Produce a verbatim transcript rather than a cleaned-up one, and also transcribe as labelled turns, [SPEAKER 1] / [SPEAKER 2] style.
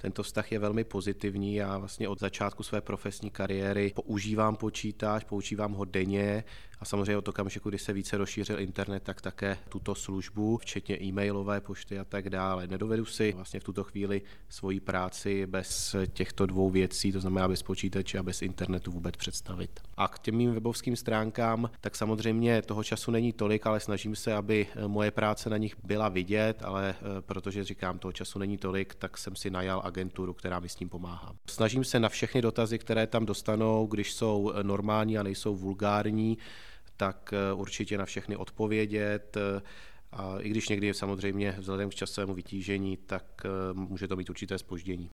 [SPEAKER 1] tento vztah je velmi pozitivní. Já vlastně od začátku své profesní kariéry používám počítač, používám ho denně a samozřejmě od okamžiku, kdy se více rozšířil internet, tak také tuto službu, včetně e-mailové pošty a tak dále. Nedovedu si vlastně v tuto chvíli svoji práci bez těchto dvou věcí, to znamená bez počítače a bez internetu vůbec představit. A k těm mým webovským stránkám, tak samozřejmě toho času není tolik, ale snažím se, aby moje práce na nich byla vidět, ale protože říkám, toho času není tolik, tak jsem si najal agenturu, která mi s tím pomáhá. Snažím se na všechny dotazy, které tam dostanou, když jsou normální a nejsou vulgární, tak určitě na všechny odpovědět. A i když někdy samozřejmě vzhledem k časovému vytížení, tak může to mít určité zpoždění.